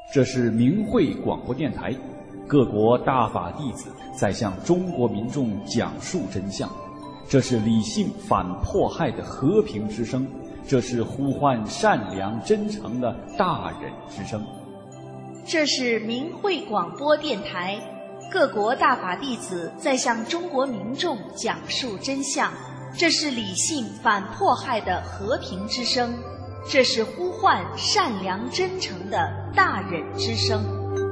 这是明慧广播电台，各国大法弟子在向中国民众讲述真相。这是理性反迫害的和平之声，这是呼唤善良真诚的大人之声。 这是明慧广播电台，各国大法弟子在向中国民众讲述真相。这是理性反迫害的和平之声，这是呼唤善良真诚的大人之声。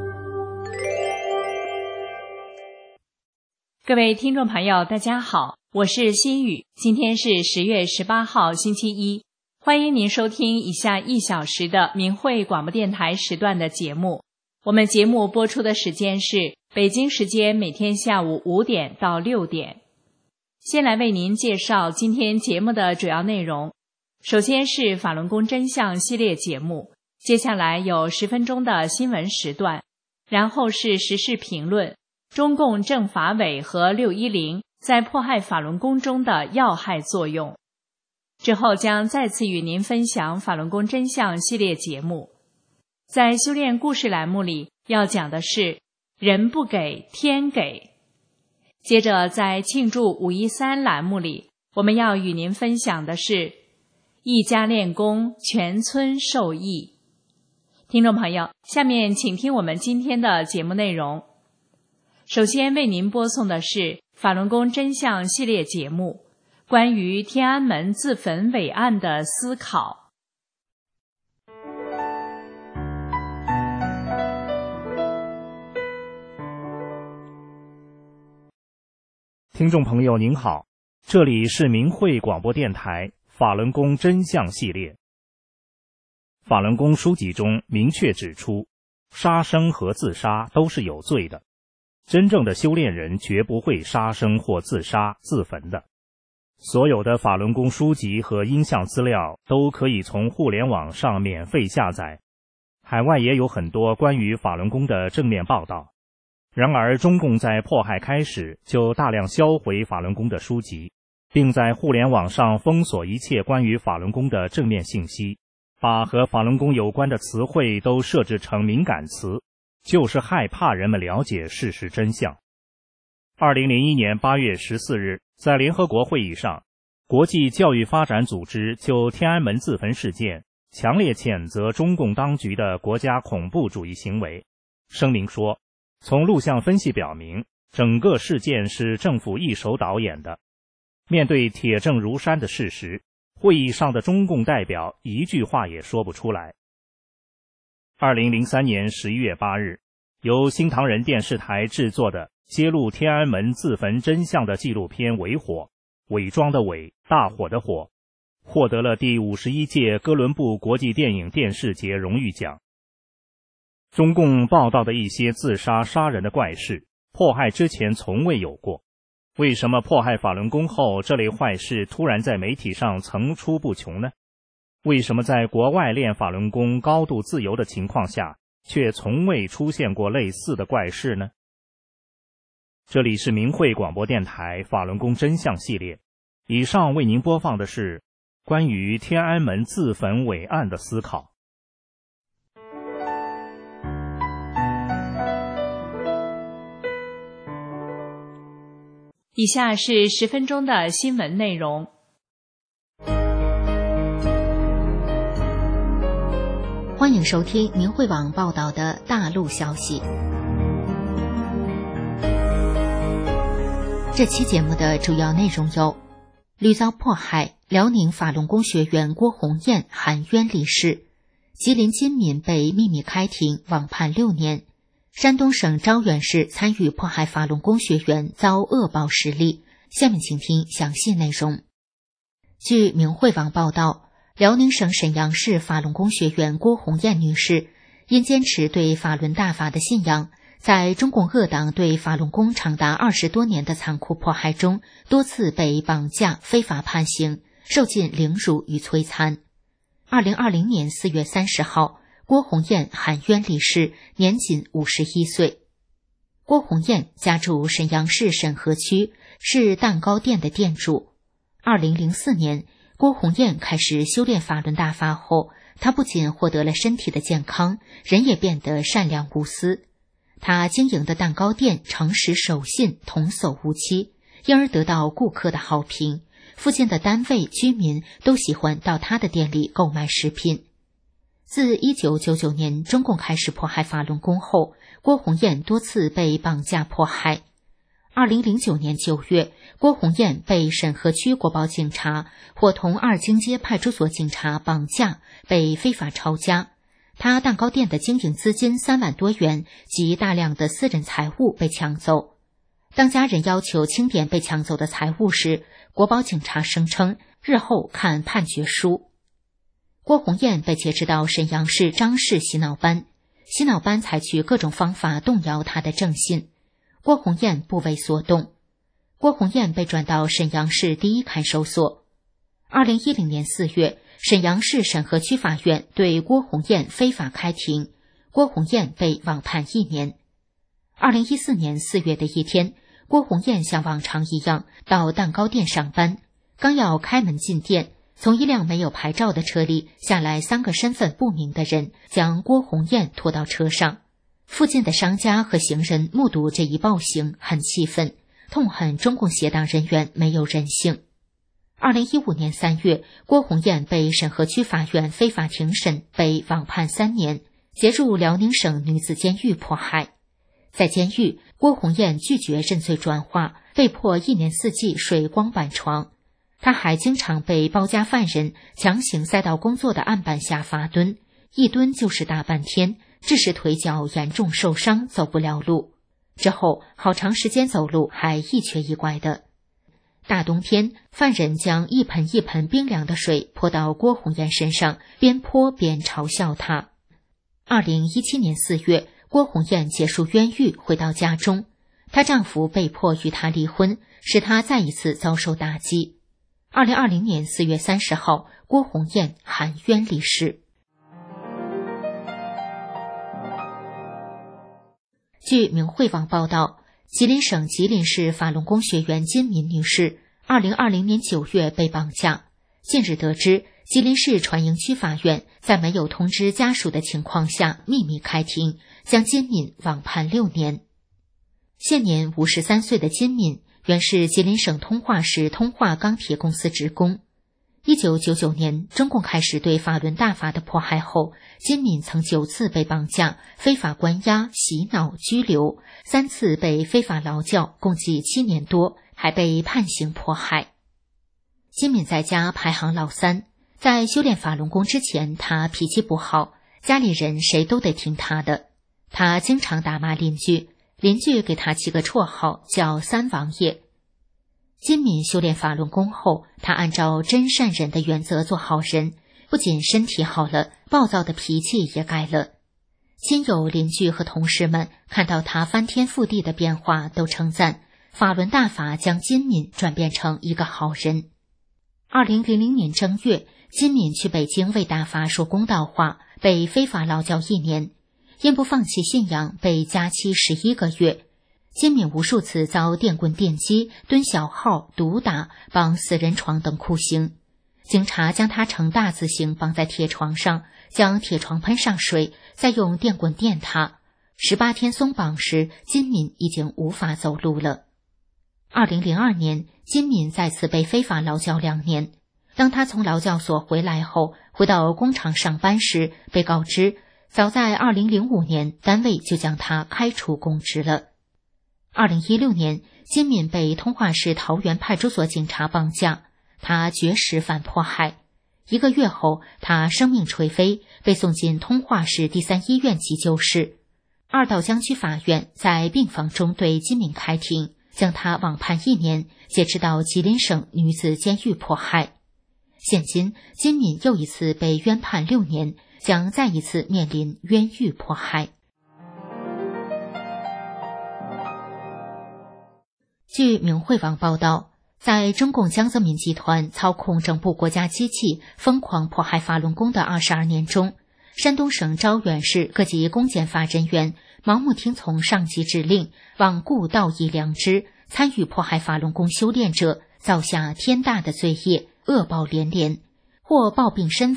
各位听众朋友，大家好，我是心雨，今天是10月18号星期一，欢迎您收听以下1小时的明慧广播电台时段的节目。我们节目播出的时间是北京时间每天下午5点到6点。先来为您介绍今天节目的主要内容。首先是法轮功真相系列节目，接下来有10分钟的新闻时段，然后是时事评论，中共政法委和610在迫害法轮功中的要害作用。之后将再次与您分享法轮功真相系列节目。在修炼故事栏目里要讲的是人不给天给。接着在庆祝513栏目里，我们要与您分享的是一家练功，全村受益。听众朋友，下面请听我们今天的节目内容。首先为您播送的是法轮功真相系列节目，关于天安门自焚伟案的思考。 听众朋友您好，这里是明慧广播电台法轮功真相系列。法轮功书籍中明确指出，杀生和自杀都是有罪的，真正的修炼人绝不会杀生或自杀自焚的。所有的法轮功书籍和音像资料都可以从互联网上免费下载，海外也有很多关于法轮功的正面报道。然而中共在迫害开始就大量销毁法轮功的书籍，并在互联网上封锁一切关于法轮功的正面信息，把和法轮功有关的词汇都设置成敏感词，就是害怕人们了解事实真相。2001年8月14日，在联合国会议上，国际教育发展组织就天安门自焚事件强烈谴责中共当局的国家恐怖主义行为，声明说，从录像分析表明，整个事件是政府一手导演的。面对铁证如山的事实，会议上的中共代表一句话也说不出来。2003年11月8日，由新唐人电视台制作的揭露天安门自焚真相的纪录片《伪火》，伪装的伪，大火的火，获得了第51届哥伦布国际电影电视节荣誉奖。中共报道的一些自杀杀人的怪事，迫害之前从未有过。为什么迫害法轮功后，这类坏事突然在媒体上层出不穷呢？为什么在国外练法轮功高度自由的情况下，却从未出现过类似的怪事呢？这里是明慧广播电台法轮功真相系列，以上为您播放的是关于天安门自焚伟案的思考。 以下是10分钟的新闻内容。 欢迎收听明慧网报道的大陆消息。这期节目的主要内容有：屡遭迫害，辽宁法轮功学员郭红艳含冤离世；吉林金敏被秘密开庭，网判6年；山东省招远市参与迫害法轮功学员遭恶报10例。下面请听详细内容。据明慧网报道，辽宁省沈阳市法轮功学员郭红艳女士因坚持对法轮大法的信仰，在中共恶党对法轮功长达20多年的残酷迫害中，多次被绑架、非法判刑，受尽凌辱与摧残。2020年4月30号，郭红艳含冤离世，年仅51岁。郭红艳家住沈阳市沈河区，是蛋糕店的店主。2004年，郭红艳开始修炼法轮大法后， 他不仅获得了身体的健康，人也变得善良无私。他经营的蛋糕店诚实守信，童叟无欺，因而得到顾客的好评。附近的单位居民都喜欢到他的店里购买食品。自1999年中共开始迫害法轮功后，郭红艳多次被绑架迫害。2009年9月，郭红艳被沈河区国保警察伙同二经街派出所警察绑架，被非法抄家。他蛋糕店的经营资金3万多元及大量的私人财物被抢走。当家人要求清点被抢走的财物时，国保警察声称日后看判决书。郭红艳被劫持到沈阳市张氏洗脑班，洗脑班采取各种方法动摇他的正信。郭红艳不为所动。郭红艳被转到沈阳市第一看守所。2010年4月，沈阳市沈河区法院对郭红艳非法开庭，郭红艳被网判1年。2014年4月的一天，郭红艳像往常一样到蛋糕店上班，刚要开门进店，从一辆没有牌照的车里下来3个身份不明的人，将郭红艳拖到车上。附近的商家和行人目睹这一暴行，很气愤，痛恨中共邪党人员没有人性。2015年3月，郭红艳被沈河区法院非法庭审，被网判3年，结入辽宁省女子监狱迫害。在监狱，郭红艳拒绝认罪转化，被迫1年4季睡光板床。她还经常被包夹犯人强行塞到工作的案板下罚蹲，一蹲就是大半天，致使腿脚严重受伤，走不了路。之后好长时间走路还一瘸一拐的。大冬天，犯人将一盆一盆冰凉的水泼到郭红艳身上，边泼边嘲笑她。2017年4月，郭红艳结束冤狱回到家中，她丈夫被迫与她离婚，使她再一次遭受打击。2020年4月30号，郭红艳含冤离世。据明慧网报道，吉林省吉林市法轮功学员金敏女士2020年9月被绑架。近日得知，吉林市船营区法院在没有通知家属的情况下秘密开庭，将金敏网判6年。现年53岁的金敏原是吉林省通化市通化钢铁公司职工。1999年，中共开始对法轮大法的迫害后，金敏曾9次被绑架、非法关押、洗脑、拘留，3次被非法劳教，共计7年多，还被判刑迫害。金敏在家排行老3，在修炼法轮功之前，他脾气不好，家里人谁都得听他的。他经常打骂邻居，邻居给他起个绰号叫三王爷。金敏修炼法轮功后，他按照真善忍的原则做好人，不仅身体好了，暴躁的脾气也改了。亲友、邻居和同事们看到他翻天覆地的变化，都称赞法轮大法将金敏转变成一个好人。2000年正月，金敏去北京为大法说公道话，被非法劳教1年，因不放弃信仰被加期11个月。金敏无数次遭电棍电击、蹲小号、毒打、绑死人床等酷刑。警察将他呈大字形绑在铁床上，将铁床喷上水，再用电棍电他。18天松绑时，金敏已经无法走路了。2002年，金敏再次被非法劳教2年。当他从劳教所回来后，回到工厂上班时，被告知早在2005年单位就将他开除公职了。2016年，金敏被通化市桃园派出所警察绑架，他绝食反迫害。1个月后，他生命垂飞，被送进通化市第3医院急救室。二道江区法院在病房中对金敏开庭，将他网判1年，挟持到吉林省女子监狱迫害。现今，金敏又一次被冤判6年，将再一次面临冤狱迫害。据明慧网报道，在中共江泽民集团操控整部国家机器疯狂迫害法轮功的22年中，山东省招远市各级公检法人员盲目听从上级指令，罔顾道义良知，参与迫害法轮功修炼者，造下天大的罪业，恶报连连，或暴病身亡，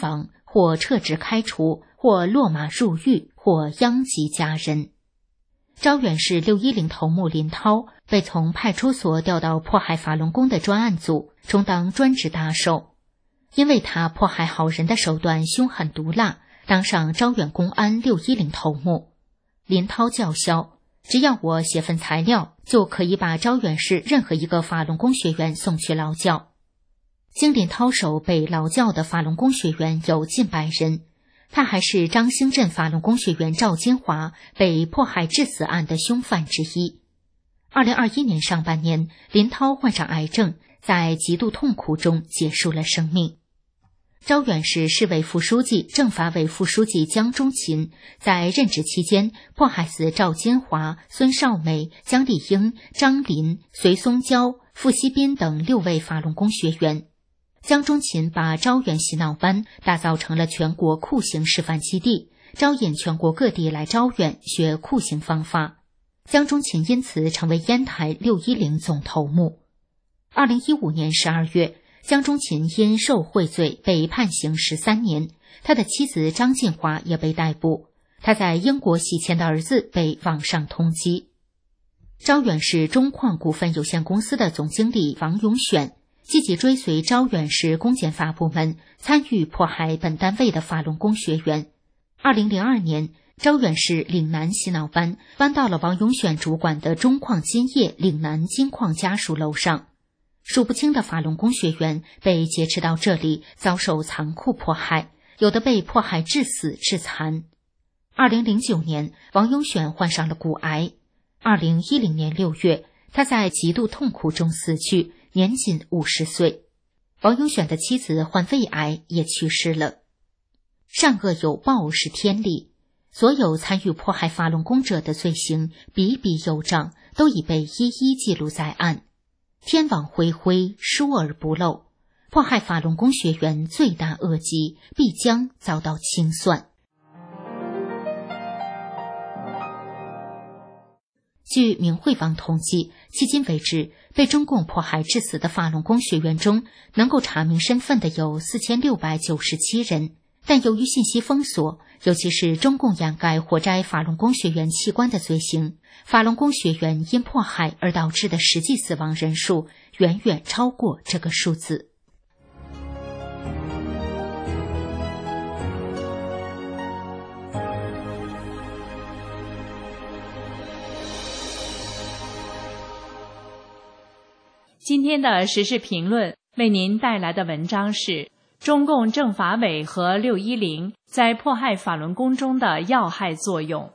或撤职开除，或落马入狱，或殃及家人。招远市610头目林涛被从派出所调到迫害法轮功的专案组，充当专职打手。因为他迫害好人的手段凶狠毒辣，当上招远公安610头目。林涛叫嚣，只要我写份材料，就可以把招远市任何一个法轮功学员送去劳教。经林涛手被劳教的法轮功学员有近100人，他还是张兴镇法轮功学员赵金华被迫害致死案的凶犯之一。2021年上半年，林涛患上癌症，在极度痛苦中结束了生命。招远市市委副书记、政法委副书记江中勤在任职期间迫害死赵金华、孙少美、姜丽英、张林、隋松娇、傅锡斌等6位法轮功学员。江中勤把招远洗脑班打造成了全国酷刑示范基地，招引全国各地来招远学酷刑方法。江中勤因此成为烟台610总头目。2015年12月，江中勤因受贿罪被判刑13年，他的妻子张进华也被逮捕，他在英国洗钱的儿子被网上通缉。招远市中矿股份有限公司的总经理王永选积极追随招远市公检法部门，参与迫害本单位的法轮功学员。2002年，招远市岭南洗脑班搬到了王永选主管的中矿金业岭南金矿家属楼上。数不清的法轮功学员被劫持到这里，遭受残酷迫害，有的被迫害致死致残。2009年，王永选患上了骨癌。2010年6月，他在极度痛苦中死去，年仅50岁。王永选的妻子患胃癌也去世了。善恶有报是天理，所有参与迫害法轮功者的罪行比比有账，都已被一一记录在案。天网恢恢，疏而不漏，迫害法轮功学员罪大恶极，必将遭到清算。据明慧网统计，迄今为止，被中共迫害致死的法轮功学员中，能够查明身份的有4697人。但由于信息封锁，尤其是中共掩盖活摘法轮功学员器官的罪行，法轮功学员因迫害而导致的实际死亡人数远远超过这个数字。 今天的时事评论为您带来的文章是中共政法委和610在迫害法轮功中的要害作用。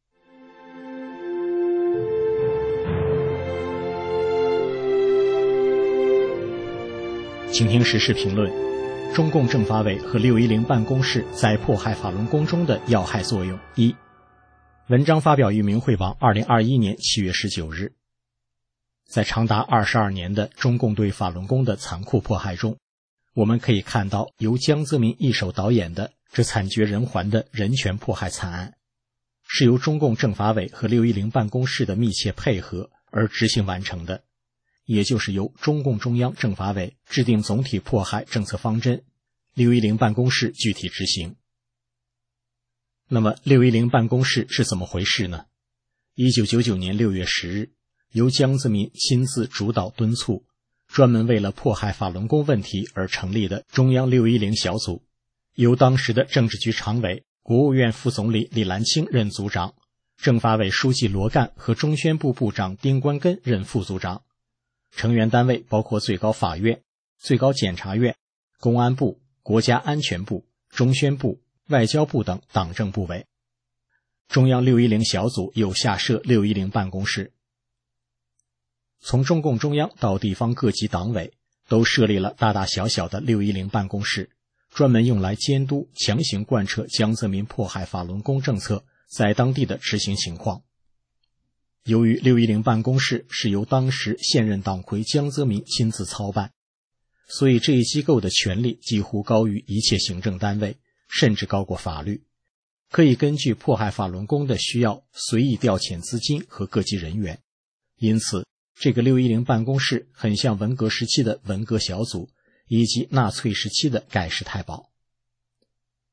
请听时事评论：中共政法委和610办公室在迫害法轮功中的要害作用。1。文章发表于明慧网2021年7月19日。在长达22年的中共对法轮功的残酷迫害中，我们可以看到由江泽民一手导演的这惨绝人寰的人权迫害惨案，是由中共政法委和610办公室的密切配合而执行完成的，也就是由中共中央政法委制定总体迫害政策方针，610办公室具体执行。那么610办公室是怎么回事呢？1999年6月10日，由江泽民亲自主导敦促，专门为了迫害法轮功问题而成立的中央610小组，由当时的政治局常委、国务院副总理李岚清任组长，政法委书记罗干和中宣部部长丁关根任副组长。成员单位包括最高法院、最高检察院、公安部、国家安全部、中宣部、外交部等党政部委。中央610小组又下设610办公室。从中共中央到地方各级党委都设立了大大小小的610办公室，专门用来监督强行贯彻江泽民迫害法轮功政策在当地的执行情况。由于610办公室是由当时现任党魁江泽民亲自操办，所以这一机构的权力几乎高于一切行政单位，甚至高过法律，可以根据迫害法轮功的需要随意调遣资金和各级人员。因此这个610办公室很像文革时期的文革小组，以及纳粹时期的盖世太保。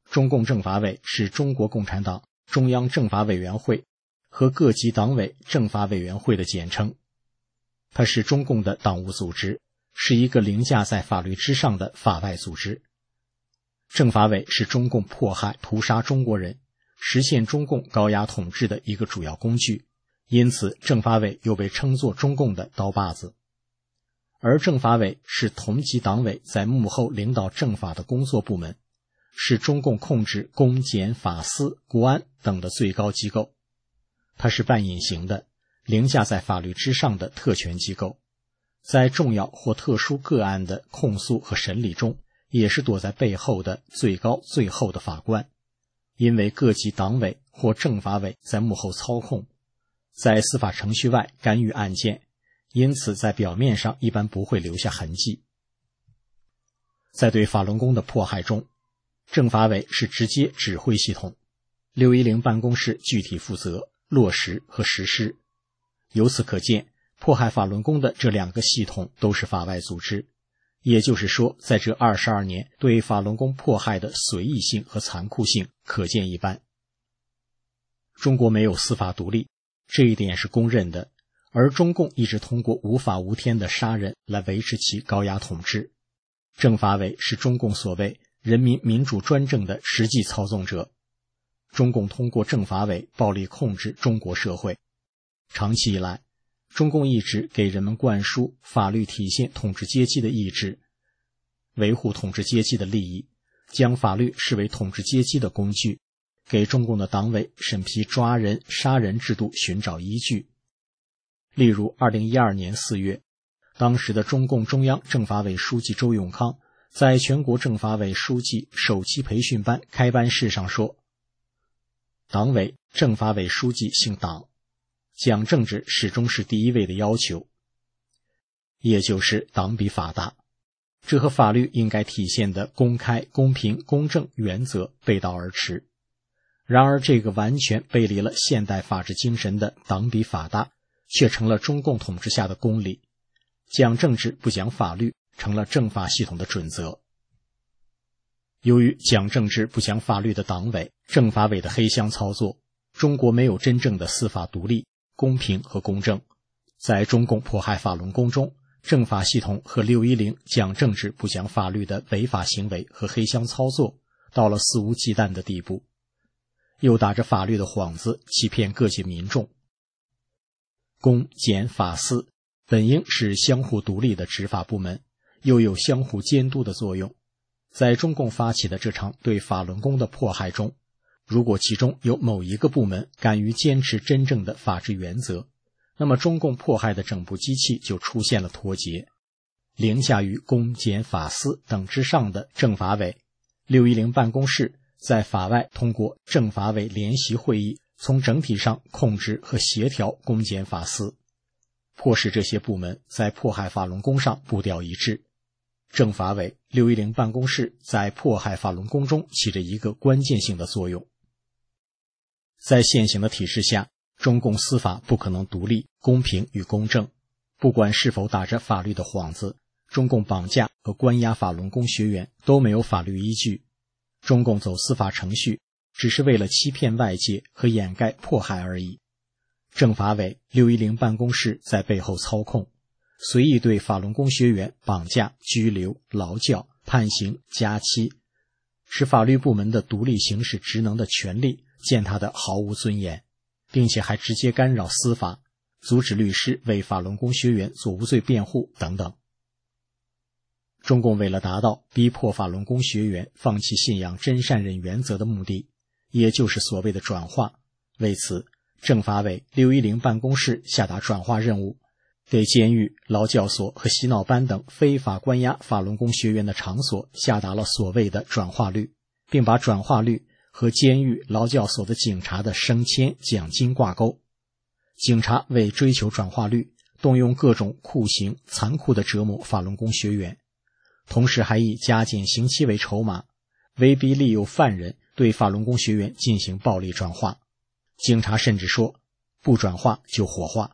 中共政法委是中国共产党中央政法委员会和各级党委政法委员会的简称。它是中共的党务组织，是一个凌驾在法律之上的法外组织。政法委是中共迫害屠杀中国人，实现中共高压统治的一个主要工具，因此政法委又被称作中共的刀把子。而政法委是同级党委在幕后领导政法的工作部门，是中共控制公检法司国安等的最高机构。它是半隐形的，凌驾在法律之上的特权机构，在重要或特殊个案的控诉和审理中，也是躲在背后的最高最后的法官。因为各级党委或政法委在幕后操控，在司法程序外干预案件，因此在表面上一般不会留下痕迹。在对法轮功的迫害中，政法委是直接指挥系统，610办公室具体负责落实和实施。由此可见，迫害法轮功的这两个系统都是法外组织，也就是说，在这22年对法轮功迫害的随意性和残酷性可见一斑。中国没有司法独立，这一点是公认的，而中共一直通过无法无天的杀人来维持其高压统治。政法委是中共所谓人民民主专政的实际操纵者。中共通过政法委暴力控制中国社会。长期以来，中共一直给人们灌输法律体现统治阶级的意志，维护统治阶级的利益，将法律视为统治阶级的工具，给中共的党委审批抓人、杀人制度寻找依据。例如2012年4月，当时的中共中央政法委书记周永康在全国政法委书记首期培训班开班式上说，党委政法委书记姓党，讲政治始终是第一位的要求，也就是党比法大。这和法律应该体现的公开、公平、公正原则背道而驰。然而这个完全背离了现代法治精神的党比法大，却成了中共统治下的公理，讲政治不讲法律成了政法系统的准则。由于讲政治不讲法律的党委、政法委的黑箱操作，中国没有真正的司法独立、公平和公正。在中共迫害法轮功中，政法系统和610讲政治不讲法律的违法行为和黑箱操作到了肆无忌惮的地步，又打着法律的幌子欺骗各界民众。公检法司本应是相互独立的执法部门，又有相互监督的作用。在中共发起的这场对法轮功的迫害中，如果其中有某一个部门敢于坚持真正的法治原则，那么中共迫害的整部机器就出现了脱节。凌驾于公检法司等之上的政法委610办公室在法外通过政法委联席会议，从整体上控制和协调公检法司，迫使这些部门在迫害法轮功上步调一致。政法委610办公室在迫害法轮功中起着一个关键性的作用。在现行的体制下，中共司法不可能独立、公平与公正。不管是否打着法律的幌子，中共绑架和关押法轮功学员都没有法律依据。中共走司法程序，只是为了欺骗外界和掩盖迫害而已。政法委610办公室在背后操控，随意对法轮功学员绑架、拘留、劳教、判刑、加期，使法律部门的独立行使职能的权利践踏得毫无尊严，并且还直接干扰司法，阻止律师为法轮功学员做无罪辩护等等。中共为了达到逼迫法轮功学员放弃信仰真善忍原则的目的，也就是所谓的转化，为此政法委610办公室下达转化任务，对监狱、劳教所和洗脑班等非法关押法轮功学员的场所下达了所谓的转化率，并把转化率和监狱、劳教所的警察的升迁奖金挂钩。警察为追求转化率，动用各种酷刑，残酷地折磨法轮功学员，同时还以加减刑期为筹码，威逼利诱犯人对法轮功学员进行暴力转化。警察甚至说，不转化就火化。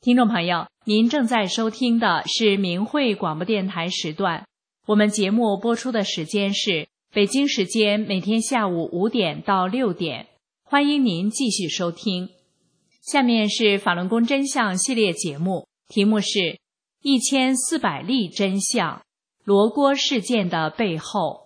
听众朋友，您正在收听的是明慧广播电台时段，我们节目播出的时间是北京时间每天下午5点到6点，欢迎您继续收听。下面是法轮功真相系列节目，题目是1400例真相，罗锅事件的背后。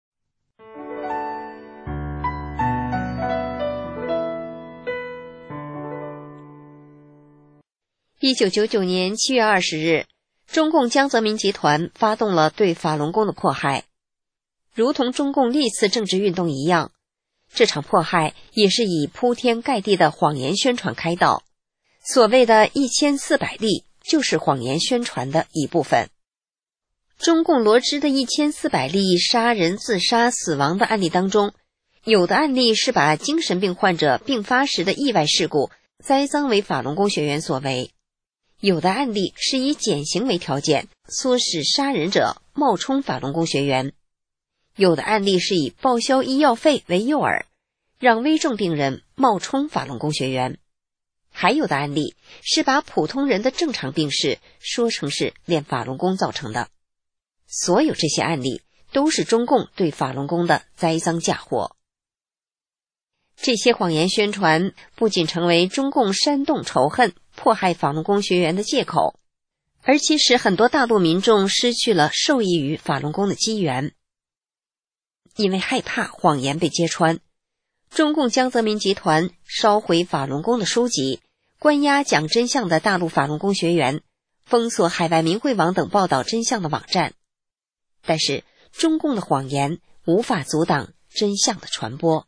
1999年7月20日，中共江泽民集团发动了对法轮功的迫害。如同中共历次政治运动一样，这场迫害也是以铺天盖地的谎言宣传开道。所谓的1400例就是谎言宣传的一部分。中共罗织的1400例杀人、自杀、死亡的案例当中，有的案例是把精神病患者病发时的意外事故栽赃为法轮功学员所为，有的案例是以减刑为条件，唆使杀人者冒充法轮功学员，有的案例是以报销医药费为诱饵，让危重病人冒充法轮功学员，还有的案例是把普通人的正常病史说成是练法轮功造成的。所有这些案例都是中共对法轮功的栽赃嫁祸。这些谎言宣传不仅成为中共煽动仇恨、迫害法轮功学员的借口，而且使很多大陆民众失去了受益于法轮功的机缘。因为害怕谎言被揭穿，中共江泽民集团烧毁法轮功的书籍，关押讲真相的大陆法轮功学员，封锁海外明慧网等报道真相的网站。但是中共的谎言无法阻挡真相的传播。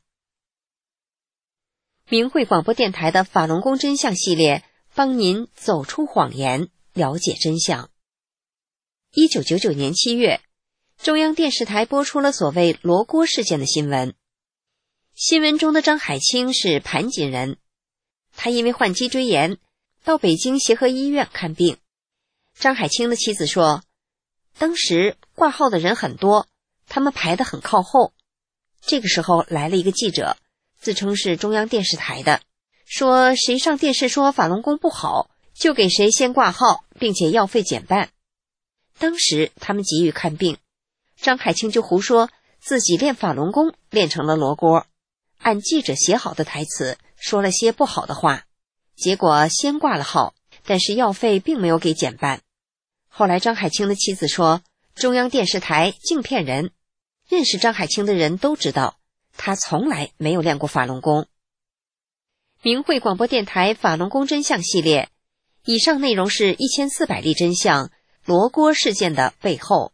明慧广播电台的法轮功真相系列，帮您走出谎言，了解真相。1999年7月，中央电视台播出了所谓罗锅事件的新闻。新闻中的张海清是盘锦人，他因为患脊椎炎到北京协和医院看病。张海清的妻子说，当时挂号的人很多，他们排得很靠后。这个时候来了一个记者，自称是中央电视台的，说谁上电视说法轮功不好，就给谁先挂号，并且药费减半。当时他们急于看病，张海清就胡说自己练法轮功练成了罗锅，按记者写好的台词说了些不好的话，结果先挂了号，但是药费并没有给减半。后来张海清的妻子说，中央电视台净骗人，认识张海清的人都知道他从来没有练过法轮功。明慧广播电台法轮功真相系列，以上内容是1400例真相，罗锅事件的背后。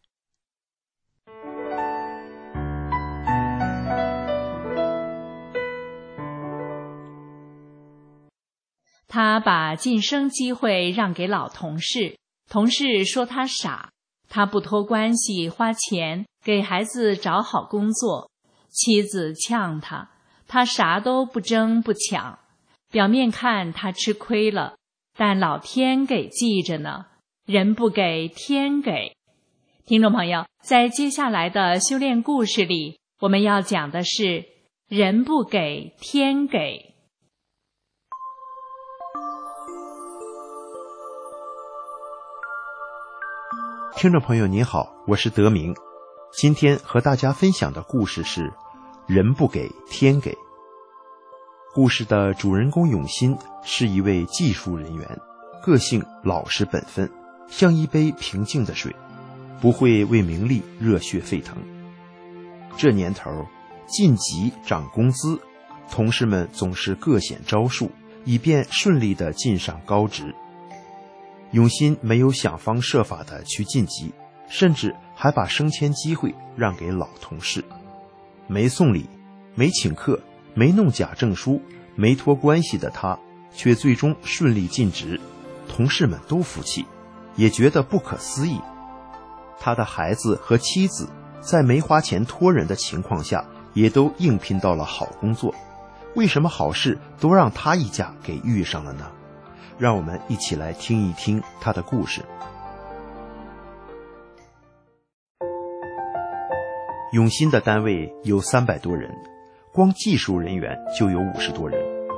他把晋升机会让给老同事，同事说他傻，他不托关系花钱给孩子找好工作，妻子呛他，他啥都不争不抢。表面看他吃亏了，但老天给记着呢，人不给天给。听众朋友，在接下来的修炼故事里，我们要讲的是人不给天给。 听众朋友您好，我是德明。今天和大家分享的故事是人不给天给。故事的主人公永新是一位技术人员，个性老实本分，像一杯平静的水，不会为名利热血沸腾。这年头晋级涨工资，同事们总是各显招数，以便顺利地晋上高职。永新没有想方设法地去晋级，甚至还把升迁机会让给老同事。没送礼，没请客，没弄假证书，没托关系的他，却最终顺利晋职，同事们都服气，也觉得不可思议。他的孩子和妻子在没花钱托人的情况下，也都应聘到了好工作。为什么好事都让他一家给遇上了呢？让我们一起来听一听他的故事。永新的单位有300多人，光技术人员就有50多人。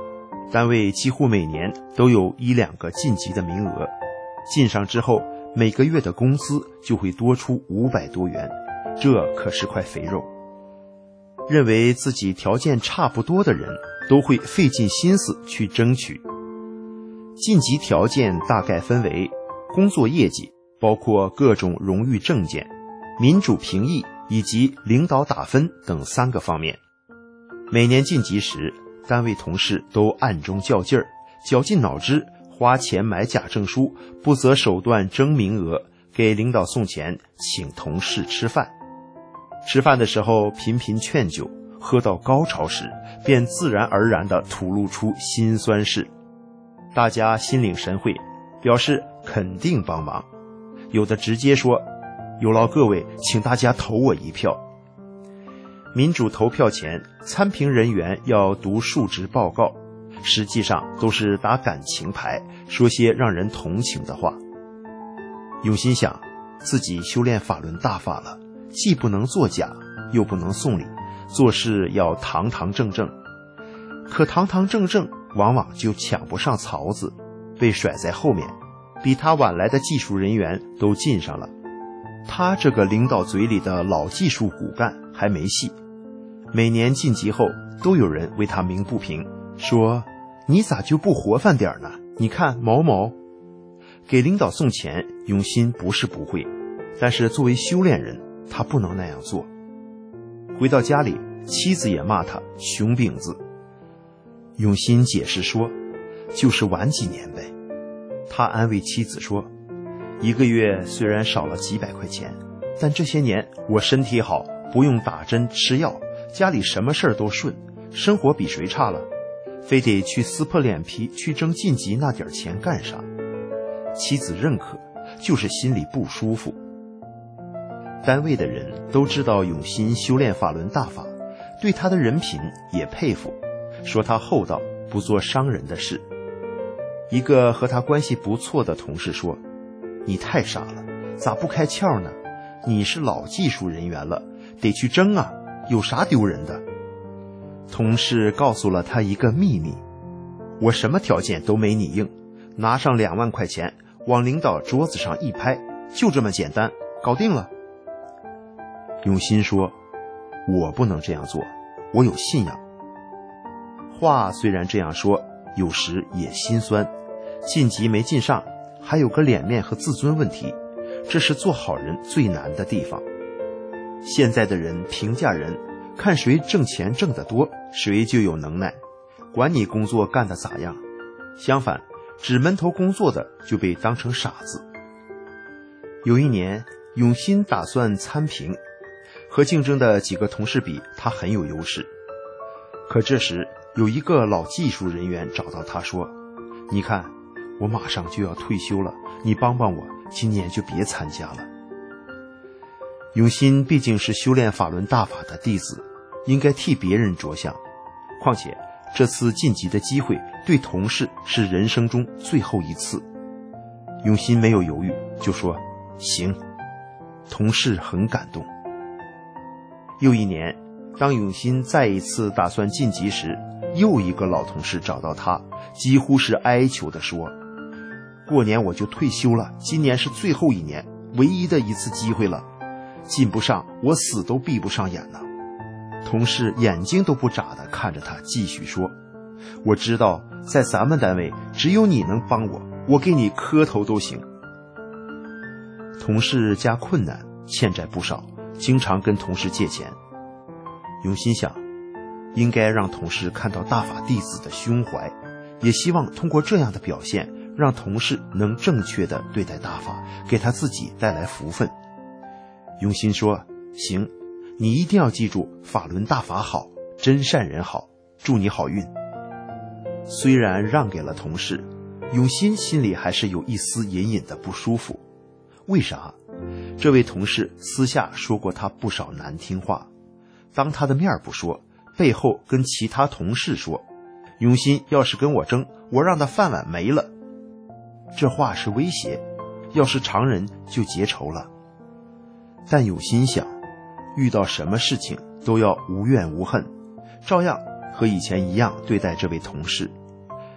单位几乎每年都有1-2个晋级的名额，晋上之后每个月的工资就会多出500多元，这可是块肥肉。认为自己条件差不多的人都会费尽心思去争取。晋级条件大概分为工作业绩，包括各种荣誉证件、民主评议以及领导打分等3个方面。每年晋级时，单位同事都暗中较劲儿，绞尽脑汁，花钱买假证书，不择手段争名额，给领导送钱，请同事吃饭。吃饭的时候频频劝酒，喝到高潮时便自然而然地吐露出辛酸事。大家心领神会，表示肯定帮忙，有的直接说有劳各位，请大家投我一票。民主投票前，参评人员要读述职报告，实际上都是打感情牌，说些让人同情的话。永心想，自己修炼法轮大法了，既不能作假，又不能送礼，做事要堂堂正正。可堂堂正正往往就抢不上槽子，被甩在后面，比他晚来的技术人员都进上了。他这个领导嘴里的老技术骨干还没戏，每年晋级后都有人为他鸣不平，说你咋就不活泛点呢？你看某某。给领导送钱，永心不是不会，但是作为修炼人，他不能那样做。回到家里，妻子也骂他熊饼子。永心解释说，就是晚几年呗。他安慰妻子说，1个月虽然少了几百块钱，但这些年我身体好，不用打针吃药，家里什么事儿都顺，生活比谁差了，非得去撕破脸皮去争晋级那点钱干啥？妻子认可，就是心里不舒服。单位的人都知道永心修炼法轮大法，对他的人品也佩服，说他厚道，不做伤人的事。一个和他关系不错的同事说，你太傻了，咋不开窍呢？你是老技术人员了，得去争啊，有啥丢人的？同事告诉了他一个秘密，我什么条件都没你硬，拿上2万块钱往领导桌子上一拍，就这么简单，搞定了。永心说，我不能这样做，我有信仰。话虽然这样说，有时也心酸，晋级没晋上，还有个脸面和自尊问题，这是做好人最难的地方。现在的人评价人，看谁挣钱挣得多，谁就有能耐，管你工作干得咋样。相反，只闷头工作的就被当成傻子。有一年，永心打算参评，和竞争的几个同事比，他很有优势。可这时有一个老技术人员找到他说，你看我马上就要退休了，你帮帮我，今年就别参加了。永心毕竟是修炼法轮大法的弟子，应该替别人着想，况且这次晋级的机会对同事是人生中最后一次。永心没有犹豫，就说行。同事很感动。又一年，当永心再一次打算晋级时，又一个老同事找到他，几乎是哀求地说，过年我就退休了，今年是最后一年，唯一的一次机会了，进不上我死都闭不上眼呢。同事眼睛都不眨地看着他，继续说，我知道在咱们单位只有你能帮我，我给你磕头都行。同事家困难，欠债不少，经常跟同事借钱。永心想，应该让同事看到大法弟子的胸怀，也希望通过这样的表现，让同事能正确地对待大法，给他自己带来福分。永心说，行，你一定要记住法轮大法好，真善人好，祝你好运。虽然让给了同事，永心心里还是有一丝隐隐的不舒服。为啥？这位同事私下说过他不少难听话，当他的面不说，背后跟其他同事说，永心要是跟我争，我让他饭碗没了。这话是威胁，要是常人就结仇了。但有心想，遇到什么事情都要无怨无恨，照样和以前一样对待这位同事。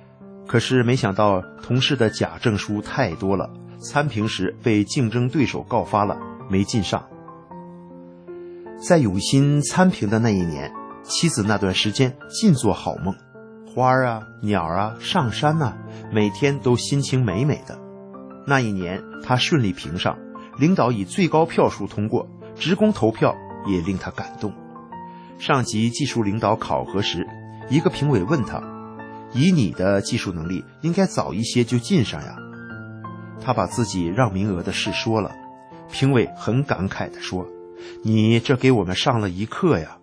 可是没想到同事的假证书太多了，参评时被竞争对手告发了，没进上。在永新参评的那一年，妻子那段时间尽做好梦，花啊鸟啊上山啊，每天都心情美美的。那一年他顺利评上，领导以最高票数通过，职工投票也令他感动。上级技术领导考核时，一个评委问他，以你的技术能力应该早一些就进上呀。他把自己让名额的事说了，评委很感慨地说，你这给我们上了一课呀。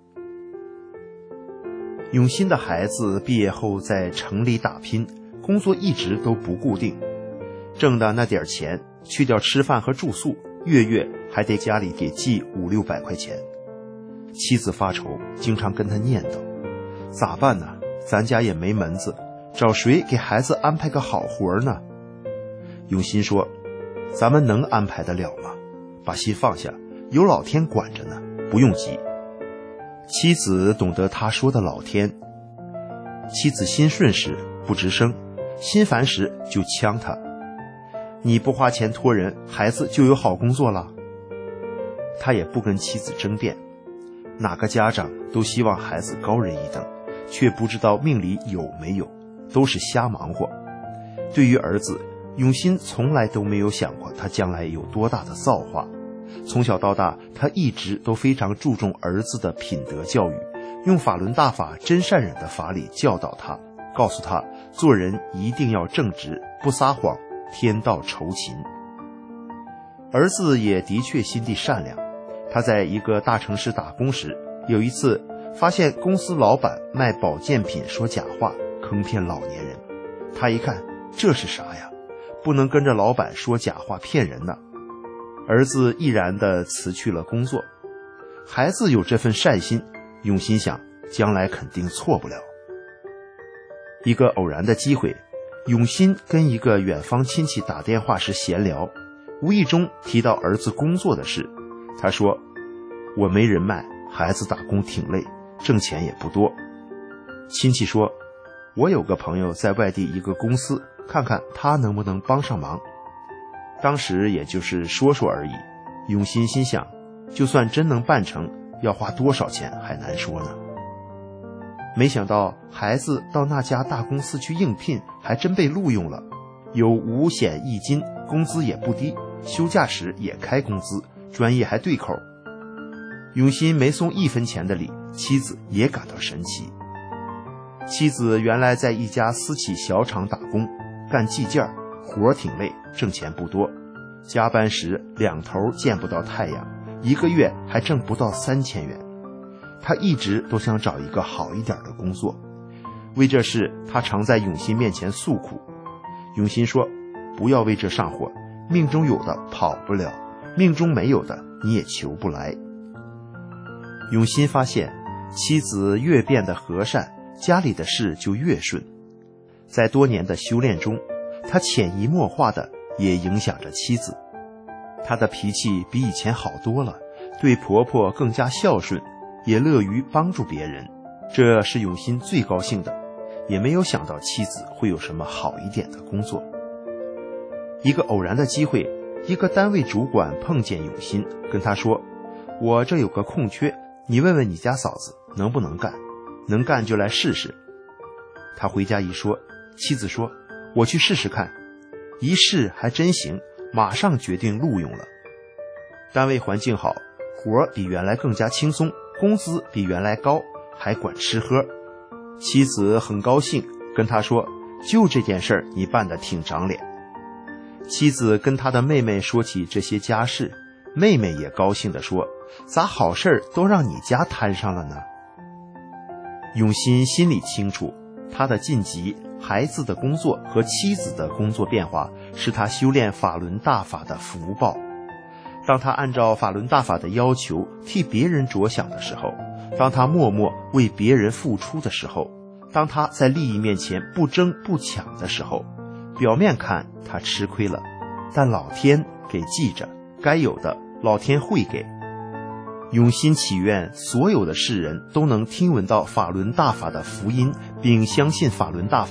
永新的孩子毕业后在城里打拼，工作一直都不固定，挣的那点钱去掉吃饭和住宿，月月还得家里给寄500-600块钱。妻子发愁，经常跟他念叨，咋办呢？咱家也没门子，找谁给孩子安排个好活呢？永新说，咱们能安排得了吗？把心放下，有老天管着呢，不用急。妻子懂得他说的老天，妻子心顺时不吱声，心烦时就呛他，你不花钱托人，孩子就有好工作了。他也不跟妻子争辩，哪个家长都希望孩子高人一等，却不知道命里有没有，都是瞎忙活。对于儿子，永新从来都没有想过他将来有多大的造化。从小到大，他一直都非常注重儿子的品德教育，用法轮大法真善忍的法理教导他，告诉他做人一定要正直，不撒谎，天道酬勤。儿子也的确心地善良，他在一个大城市打工时，有一次发现公司老板卖保健品说假话，坑骗老年人。他一看，这是啥呀？不能跟着老板说假话骗人呢。儿子毅然地辞去了工作。孩子有这份善心，永新想将来肯定错不了。一个偶然的机会，永新跟一个远方亲戚打电话时闲聊，无意中提到儿子工作的事。他说，我没人脉，孩子打工挺累，挣钱也不多。亲戚说，我有个朋友在外地一个公司，看看他能不能帮上忙。当时也就是说说而已，永新心想，就算真能办成，要花多少钱还难说呢。没想到孩子到那家大公司去应聘，还真被录用了，有5险1金，工资也不低，休假时也开工资，专业还对口。永新没送1分钱的礼，妻子也感到神奇。妻子原来在一家私企小厂打工，干计件，活挺累，挣钱不多，加班时2头见不到太阳，1个月还挣不到3000元。他一直都想找一个好一点的工作，为这事他常在永新面前诉苦。永新说，不要为这上火，命中有的跑不了，命中没有的你也求不来。永新发现妻子越变得和善，家里的事就越顺。在多年的修炼中，他潜移默化的也影响着妻子。她的脾气比以前好多了，对婆婆更加孝顺，也乐于帮助别人，这是永新最高兴的，也没有想到妻子会有什么好一点的工作。一个偶然的机会，一个单位主管碰见永新，跟他说，我这有个空缺，你问问你家嫂子能不能干，能干就来试试。他回家一说，妻子说，我去试试看。一试还真行，马上决定录用了。单位环境好，活比原来更加轻松，工资比原来高，还管吃喝。妻子很高兴，跟他说，就这件事你办得挺长脸。妻子跟他的妹妹说起这些家事，妹妹也高兴地说，咋好事都让你家摊上了呢？永新心里清楚，他的晋级、孩子的工作和妻子的工作变化，是他修炼法轮大法的福报。当他按照法轮大法的要求替别人着想的时候，当他默默为别人付出的时候，当他在利益面前不争不抢的时候，表面看他吃亏了，但老天给记着，该有的老天会给。永心祈愿所有的世人都能听闻到法轮大法的福音，并相信法轮大法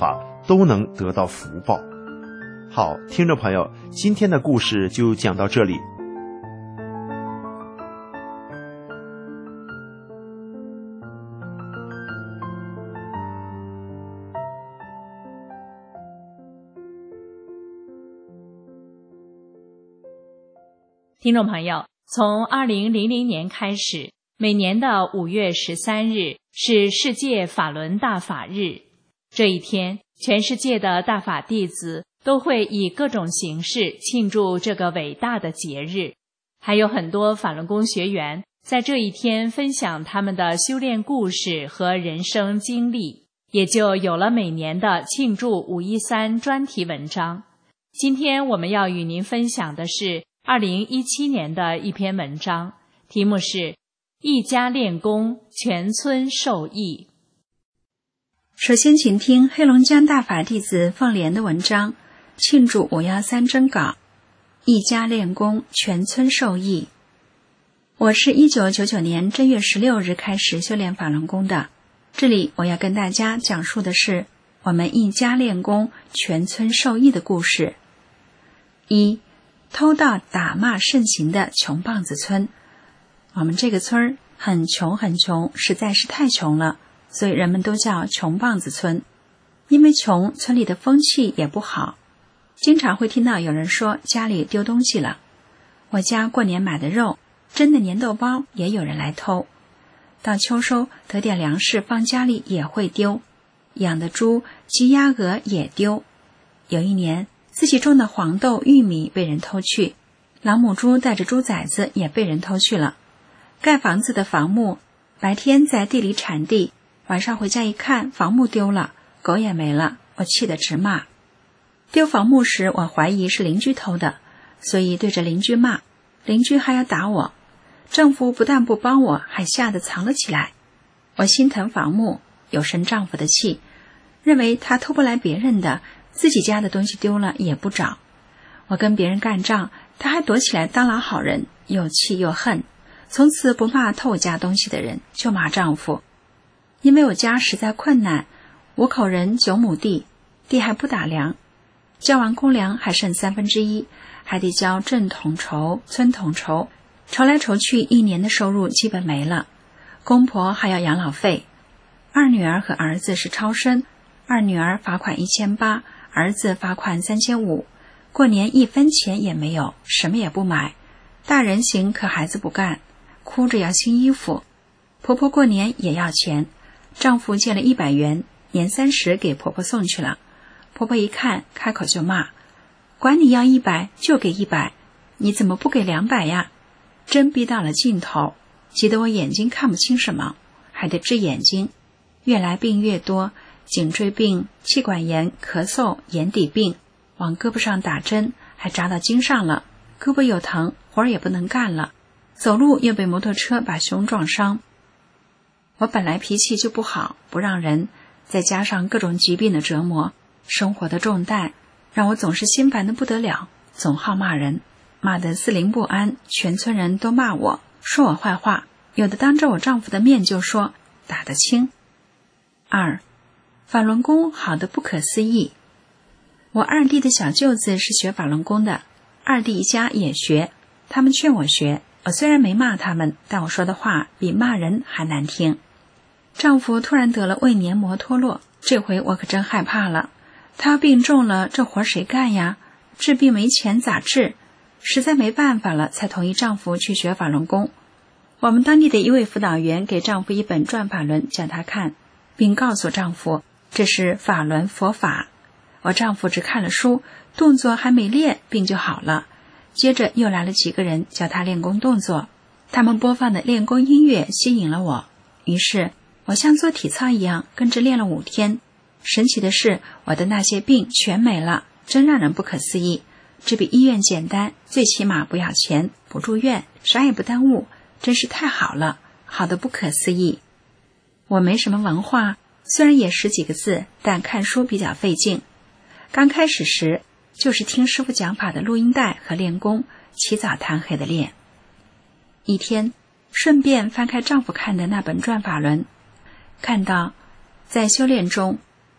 都能得到福报。好，听众朋友，今天的故事就讲到这里。 听众朋友，从2000年开始，每年的5月13日是世界法轮大法日。这一天，全世界的大法弟子都会以各种形式庆祝这个伟大的节日。还有很多法轮功学员在这一天分享他们的修炼故事和人生经历，也就有了每年的庆祝513专题文章。今天我们要与您分享的是2017年的一篇文章，题目是一家练功，全村受益。 首先请听黑龙江大法弟子凤莲的文章，庆祝513征稿，一家练功，全村受益。我是1999年正月16日开始修炼法轮功的，这里我要跟大家讲述的是我们一家练功，全村受益的故事。一、偷盗打骂盛行的穷棒子村。我们这个村很穷很穷，实在是太穷了，所以人们都叫穷棒子村。因为穷，村里的风气也不好，经常会听到有人说家里丢东西了。我家过年买的肉，蒸的粘豆包也有人来偷。到秋收得点粮食放家里也会丢，养的猪、鸡、鸭、鹅也丢。有一年自己种的黄豆、玉米被人偷去，老母猪带着猪崽子也被人偷去了。盖房子的房木，白天在地里铲地，晚上回家一看，房木丢了，狗也没了，我气得直骂。丢房木时，我怀疑是邻居偷的，所以对着邻居骂，邻居还要打我。丈夫不但不帮我，还吓得藏了起来。我心疼房木，有生丈夫的气，认为他偷不来别人的，自己家的东西丢了也不找。我跟别人干仗，他还躲起来当老好人，又气又恨。从此不骂偷我家东西的人，就骂丈夫。因为我家实在困难，5口人9亩地，地还不打粮，交完公粮还剩1/3，还得交镇统筹、村统筹，筹来筹去，1年的收入基本没了。公婆还要养老费，2女儿和儿子是超生，2女儿罚款1800，儿子罚款3500，过年1分钱也没有，什么也不买。大人行，可孩子不干，哭着要新衣服。婆婆过年也要钱，丈夫借了100元，年30给婆婆送去了。婆婆一看，开口就骂，管你要100就给100，你怎么不给200呀？真逼到了尽头，急得我眼睛看不清什么，还得治眼睛，越来病越多，颈椎病、气管炎、咳嗽、眼底病，往胳膊上打针，还扎到筋上了，胳膊又疼，活儿也不能干了，走路又被摩托车把胸撞伤。我本来脾气就不好，不让人，再加上各种疾病的折磨，生活的重担，让我总是心烦得不得了，总好骂人，骂得四邻不安，全村人都骂我，说我坏话，有的当着我丈夫的面就说，打得轻。2. 法轮功好得不可思议。我2弟的小舅子是学法轮功的，2弟一家也学，他们劝我学，我虽然没骂他们，但我说的话比骂人还难听。丈夫突然得了胃黏膜脱落，这回我可真害怕了，他病重了，这活谁干呀？治病没钱咋治？实在没办法了，才同意丈夫去学法轮功。我们当地的一位辅导员给丈夫一本转法轮叫他看，并告诉丈夫这是法轮佛法。我丈夫只看了书，动作还没练，病就好了。接着又来了几个人教他练功动作，他们播放的练功音乐吸引了我，于是我像做体操一样跟着练了5天。神奇的是，我的那些病全没了，真让人不可思议。这比医院简单，最起码不要钱，不住院，啥也不耽误，真是太好了，好得不可思议。我没什么文化，虽然也10几个字，但看书比较费劲。刚开始时就是听师傅讲法的录音带和练功，起早贪黑的练。一天顺便翻开丈夫看的那本转法轮，看到在修炼中，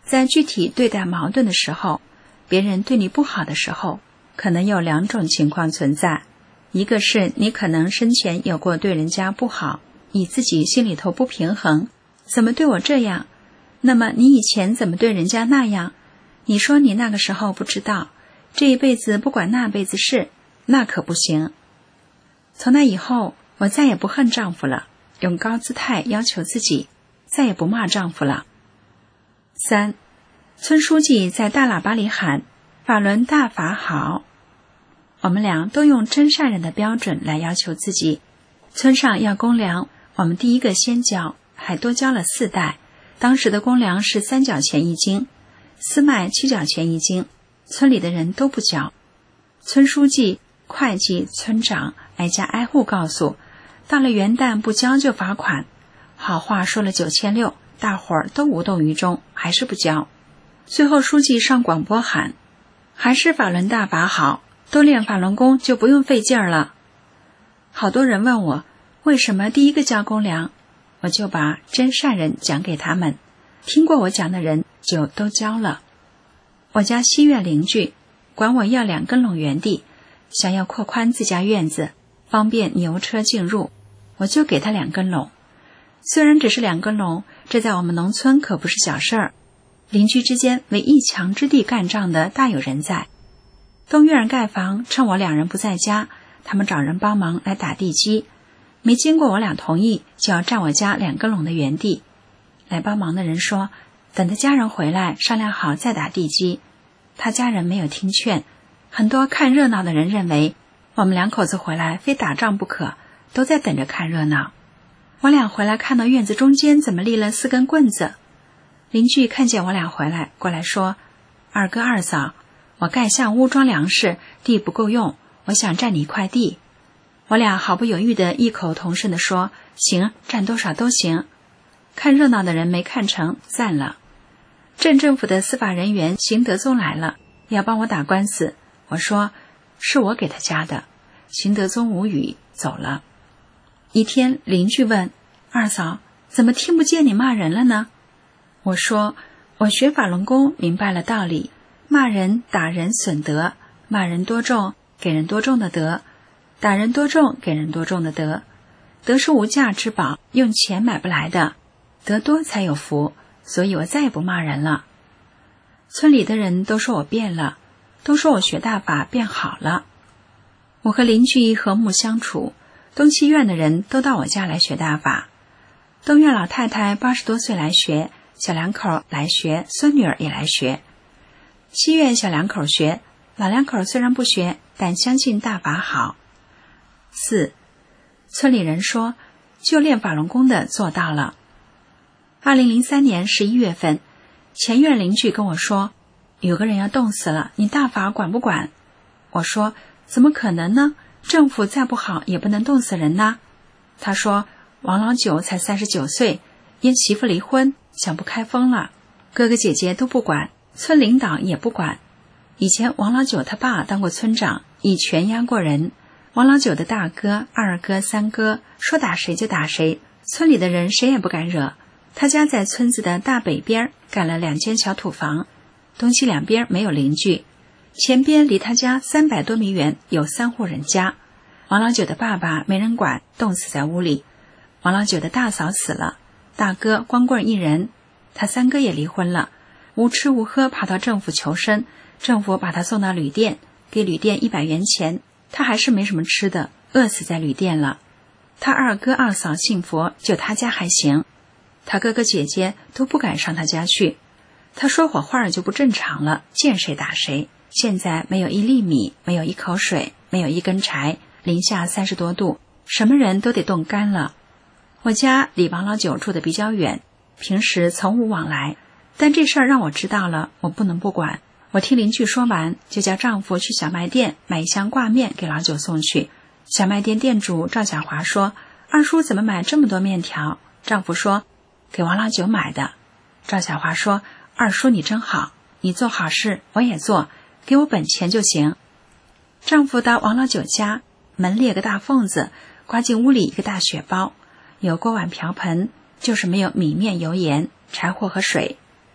在具体对待矛盾的时候，别人对你不好的时候，可能有两种情况存在。一个是你可能生前有过对人家不好，你自己心里头不平衡，怎么对我这样？那么你以前怎么对人家那样？你说你那个时候不知道，这一辈子不管那辈子事，那可不行。从那以后，我再也不恨丈夫了，用高姿态要求自己，再也不骂丈夫了。3. 村书记在大喇叭里喊法轮大法好。我们俩都用真善人的标准来要求自己。村上要公粮，我们第一个先交，还多交了4袋。当时的公粮是3角钱一斤，丝麦7角钱一斤，村里的人都不交。村书记、会计、村长挨家挨户告诉，到了元旦不交就罚款。好话说了9600，大伙儿都无动于衷，还是不交。最后书记上广播喊，还是法轮大法好，多练法轮功就不用费劲儿了。好多人问我为什么第一个交公粮，我就把真善人讲给他们，听过我讲的人就都交了。我家西院邻居管我要2根垄园地，想要扩宽自家院子，方便牛车进入，我就给他2根垄。虽然只是2根垄，这在我们农村可不是小事儿。邻居之间为一墙之地干仗的大有人在。东院盖房，趁我2人不在家，他们找人帮忙来打地基，没经过我俩同意，就要占我家2根垄的园地。来帮忙的人说，等他家人回来商量好再打地基。他家人没有听劝，很多看热闹的人认为我们2口子回来非打仗不可，都在等着看热闹。我俩回来看到院子中间怎么立了4根棍子。邻居看见我俩回来，过来说，二哥二嫂，我盖象屋装粮食，地不够用，我想占你一块地。我俩毫不犹豫地异口同声地说，行，占多少都行。看热闹的人没看成，散了。镇政府的司法人员邢德宗来了，要帮我打官司。我说是我给他家的。邢德宗无语，走了。一天邻居问，二嫂，怎么听不见你骂人了呢？我说，我学法轮功明白了道理，骂人打人损德，骂人多重给人多重的德，打人多重给人多重的德。德是无价之宝，用钱买不来的，德多才有福，所以我再也不骂人了。村里的人都说我变了，都说我学大法变好了。我和邻居和睦相处，东西院的人都到我家来学大法。东院老太太80多岁来学，小2口来学，孙女儿也来学。西院小2口学，老2口虽然不学，但相信大法好。4. 村里人说，就练法轮功的做到了。2003年11月份，前院邻居跟我说，有个人要冻死了，你大法管不管？我说，怎么可能呢？政府再不好也不能冻死人呐。他说，王老九才39岁，因媳妇离婚，想不开疯了，哥哥姐姐都不管，村领导也不管。以前王老九他爸当过村长，以权压过人。王老九的大哥、二哥、3哥说打谁就打谁，村里的人谁也不敢惹。他家在村子的大北边盖了2间小土房，东西两边没有邻居，前边离他家300多米远有3户人家。王老九的爸爸没人管，冻死在屋里。王老九的大嫂死了，大哥光棍一人，他3哥也离婚了，无吃无喝跑到政府求生，政府把他送到旅店，给旅店100元钱，他还是没什么吃的，饿死在旅店了。他二哥二嫂信佛，就他家还行，他哥哥姐姐都不敢上他家去。他说火话就不正常了，见谁打谁。现在没有1粒米，没有1口水，没有1根柴，零下30多度，什么人都得冻干了。我家离王老九住的比较远，平时从无往来，但这事儿让我知道了，我不能不管。我听邻居说完，就叫丈夫去小卖店买1箱挂面给老九送去。小卖店店主赵小华说，二叔怎么买这么多面条？丈夫说，给王老九买的。赵小华说，二叔你真好，你做好事我也做，给我本钱就行。丈夫到王老九家，门裂个大缝子，刮进屋里一个大血包，有锅碗瓢盆，就是没有米面油盐柴火和水。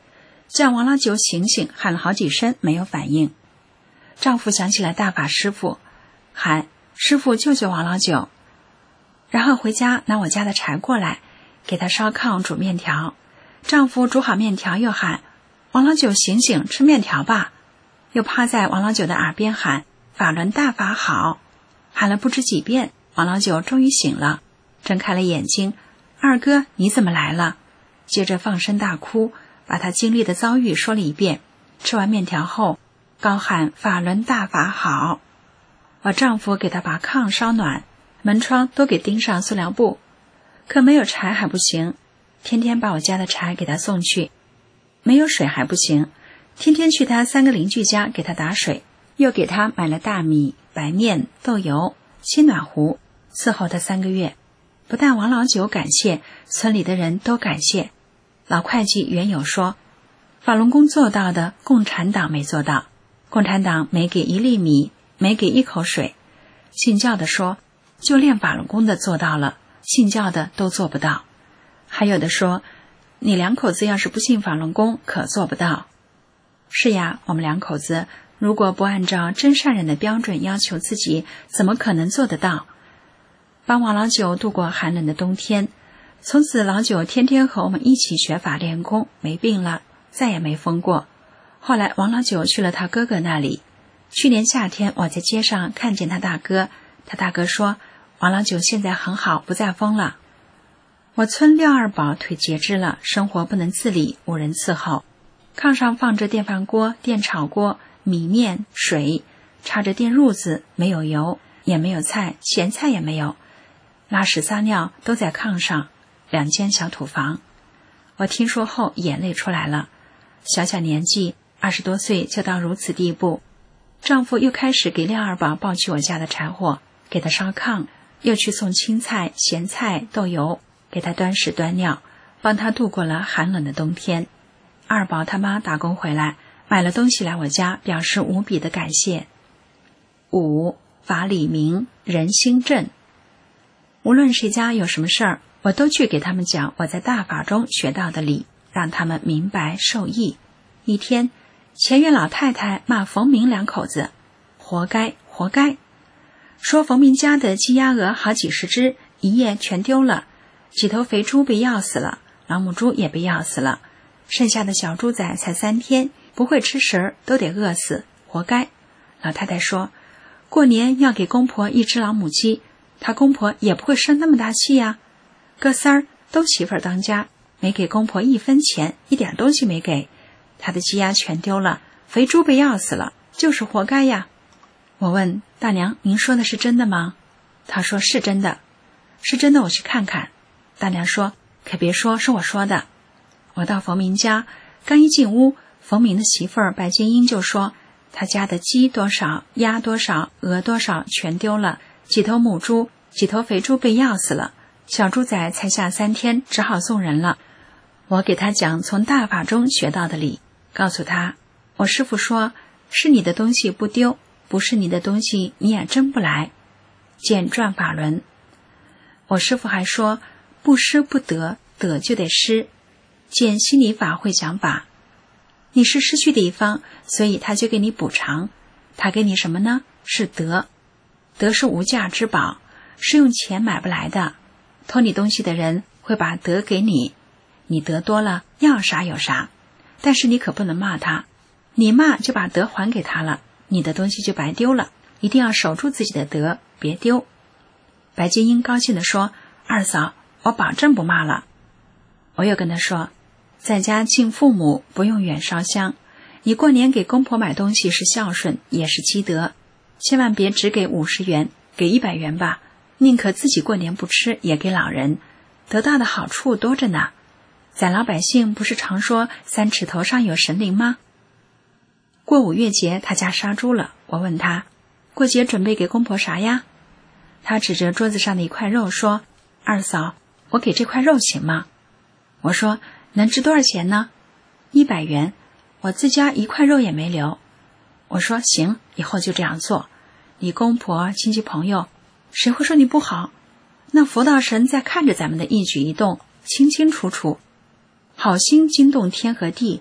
叫王老九醒醒，喊了好几声没有反应。丈夫想起了大法师父，喊师父救救王老九，然后回家拿我家的柴过来，给他烧炕煮面条。丈夫煮好面条又喊王老九醒醒，吃面条吧，又趴在王老九的耳边喊法轮大法好，喊了不知几遍，王老九终于醒了，睁开了眼睛，二哥你怎么来了？接着放声大哭，把他经历的遭遇说了一遍。吃完面条后高喊法轮大法好。我丈夫给他把炕烧暖，门窗都给钉上塑料布，可没有柴还不行，天天把我家的柴给他送去。没有水还不行，天天去他3个邻居家给他打水，又给他买了大米、白面、豆油、新暖壶，伺候他3个月。不但王老九感谢，村里的人都感谢。老会计原有说，法轮功做到的共产党没做到，共产党没给1粒米，没给1口水。信教的说，就练法轮功的做到了，信教的都做不到。还有的说，你2口子要是不信法轮功，可做不到。是呀，我们2口子如果不按照真善人的标准要求自己，怎么可能做得到？帮王老九度过寒冷的冬天，从此老九天天和我们一起学法练功，没病了，再也没疯过。后来王老九去了他哥哥那里，去年夏天我在街上看见他大哥，他大哥说王老九现在很好，不再疯了。我村6二宝腿截肢了，生活不能自理，无人伺候，炕上放着电饭锅、电炒锅、米面、水，插着电褥子，没有油，也没有菜，咸菜也没有，拉屎撒尿都在炕上，2间小土房。我听说后眼泪出来了，小小年纪20多岁就到如此地步。丈夫又开始给6二宝抱去我家的柴火，给他烧炕，又去送青菜、咸菜、豆油，给他端屎端尿，帮他度过了寒冷的冬天。二宝他妈打工回来，买了东西来我家，表示无比的感谢。5. 法理明，人心正。无论谁家有什么事儿，我都去给他们讲我在大法中学到的理，让他们明白受益。一天，前院老太太骂冯明2口子，活该活该，说冯明家的鸡鸭鹅好几十只，一夜全丢了，几头肥猪被药死了，老母猪也被药死了，剩下的小猪仔才3天，不会吃食儿，都得饿死，活该。老太太说，过年要给公婆1只老母鸡，她公婆也不会生那么大气呀。哥仨儿都媳妇儿当家，没给公婆1分钱，一点东西没给，她的鸡鸭全丢了，肥猪被药死了，就是活该呀。我问大娘，您说的是真的吗？她说是真的。是真的，我去看看。大娘说，可别说是我说的。我到冯明家，刚一进屋，冯明的媳妇儿白金英就说，他家的鸡多少，鸭多少，鹅多少全丢了，几头母猪，几头肥猪被药死了，小猪仔才下3天，只好送人了。我给他讲从大法中学到的理，告诉他，我师父说，是你的东西不丢，不是你的东西你也争不来。见转法轮。我师父还说，不失不得，得就得失。见心理法会讲法，你是失去的一方，所以他就给你补偿。他给你什么呢？是德。德是无价之宝，是用钱买不来的。偷你东西的人会把德给你，你德多了，要啥有啥。但是你可不能骂他，你骂就把德还给他了，你的东西就白丢了。一定要守住自己的德，别丢。白金英高兴地说，二嫂，我保证不骂了。我又跟他说，在家敬父母不用远烧香，你过年给公婆买东西是孝顺，也是积德，千万别只给50元，给100元吧，宁可自己过年不吃，也给老人，得到的好处多着呢。咱老百姓不是常说3尺头上有神灵吗？过5月节他家杀猪了，我问他，过节准备给公婆啥呀？他指着桌子上的一块肉说，二嫂，我给这块肉行吗？我说，能值多少钱呢？100元，我自家1块肉也没留。我说，行，以后就这样做。你公婆、亲戚朋友，谁会说你不好？那佛道神在看着咱们的一举一动，清清楚楚。好心惊动天和地，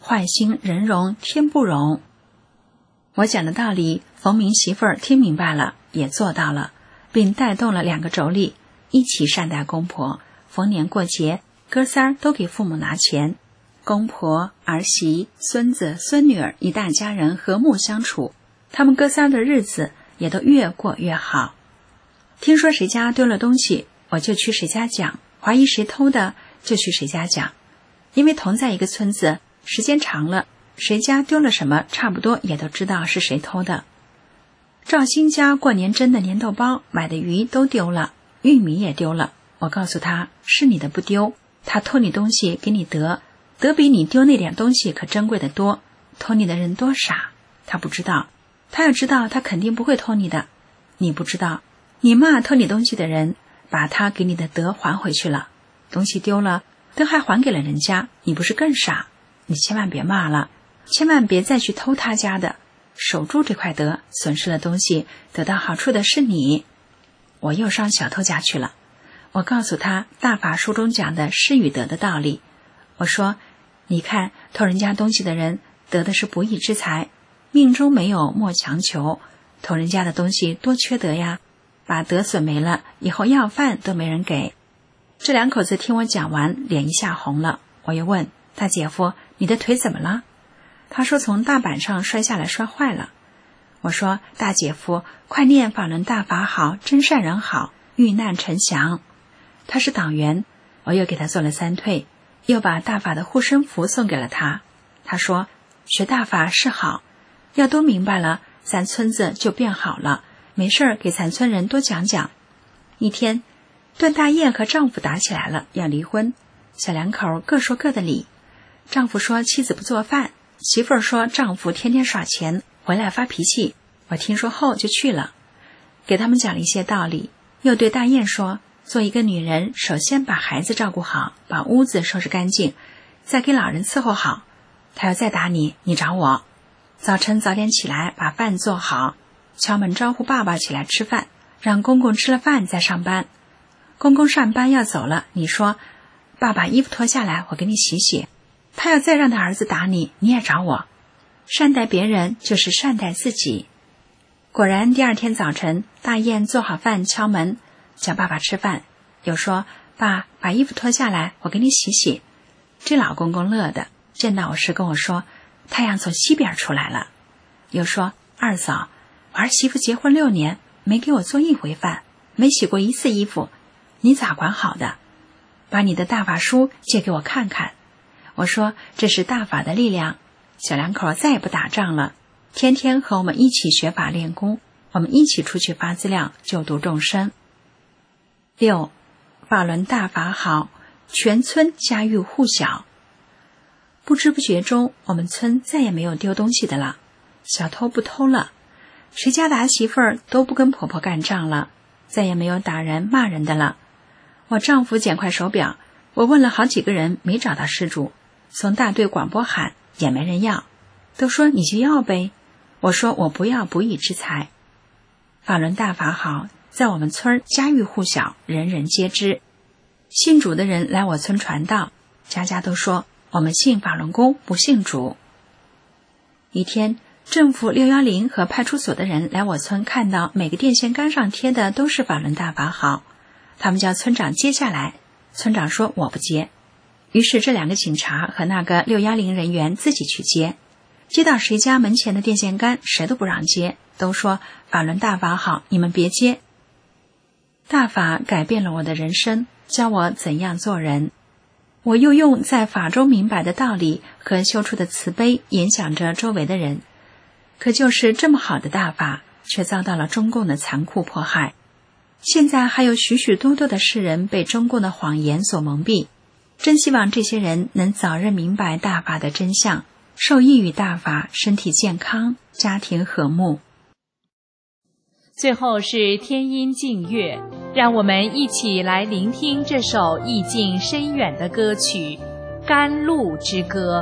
坏心人容天不容。我讲的道理，冯明媳妇儿听明白了，也做到了，并带动了2个妯娌一起善待公婆。逢年过节，哥仨都给父母拿钱，公婆、儿媳、孙子、孙女儿一大家人和睦相处，他们哥仨的日子也都越过越好。听说谁家丢了东西，我就去谁家讲，怀疑谁偷的就去谁家讲，因为同在一个村子，时间长了，谁家丢了什么差不多也都知道是谁偷的。赵兴家过年蒸的粘豆包，买的鱼都丢了，玉米也丢了，我告诉他是你的不丢，他偷你东西给你得比你丢那点东西可珍贵的多，偷你的人多傻，他不知道，他要知道他肯定不会偷你的。你不知道，你骂偷你东西的人，把他给你的德还回去了，东西丢了，德还还给了人家，你不是更傻？你千万别骂了，千万别再去偷他家的，守住这块德，损失了东西，得到好处的是你。我又上小偷家去了，我告诉他大法书中讲的失与得的道理。我说，你看偷人家东西的人得的是不义之财，命中没有莫强求，偷人家的东西多缺德呀，把德损没了，以后要饭都没人给。这2口子听我讲完，脸一下红了。我又问大姐夫，你的腿怎么了？他说从大板上摔下来摔坏了。我说大姐夫，快念法轮大法好，真善人好，遇难成祥。他是党员，我又给他做了3退，又把大法的护身符送给了他。他说学大法是好，要都明白了，咱村子就变好了，没事给咱村人多讲讲。一天，段大雁和丈夫打起来了，要离婚，小2口各说各的理。丈夫说妻子不做饭，媳妇儿说丈夫天天耍钱，回来发脾气。我听说后就去了，给他们讲了一些道理，又对大雁说，做一个女人，首先把孩子照顾好，把屋子收拾干净，再给老人伺候好。他要再打你，你找我。早晨早点起来，把饭做好，敲门招呼爸爸起来吃饭，让公公吃了饭再上班。公公上班要走了，你说爸爸衣服脱下来，我给你洗洗。他要再让他儿子打你，你也找我。善待别人就是善待自己。果然第2天早晨，大雁做好饭敲门，叫爸爸吃饭，又说爸，把衣服脱下来，我给你洗洗。这老公公乐的，见到我时跟我说，太阳从西边出来了。又说，二嫂，我儿媳妇结婚6年，没给我做1回饭，没洗过1次衣服，你咋管好的？把你的大法书借给我看看。我说这是大法的力量，小2口再也不打仗了，天天和我们一起学法练功，我们一起出去发资料救度众生。6. 法轮大法好，全村家喻户晓。不知不觉中，我们村再也没有丢东西的了，小偷不偷了，谁家的儿媳妇儿都不跟婆婆干仗了，再也没有打人骂人的了。我丈夫捡块手表，我问了好几个人没找到失主，从大队广播喊也没人要，都说你就要呗。我说我不要不义之财。法轮大法好，在我们村家喻户晓，人人皆知。信主的人来我村传道，家家都说我们信法轮功，不信主。一天，政府610和派出所的人来我村，看到每个电线杆上贴的都是法轮大法好，他们叫村长接下来，村长说我不接。于是这2个警察和那个610人员自己去接，接到谁家门前的电线杆，谁都不让接，都说法轮大法好，你们别接。大法改变了我的人生，教我怎样做人。我又用在法中明白的道理和修出的慈悲影响着周围的人，可就是这么好的大法，却遭到了中共的残酷迫害。现在还有许许多多的世人被中共的谎言所蒙蔽，真希望这些人能早日明白大法的真相，受益于大法，身体健康，家庭和睦。 最后是天音净乐，让我们一起来聆听这首意境深远的歌曲《甘露之歌》。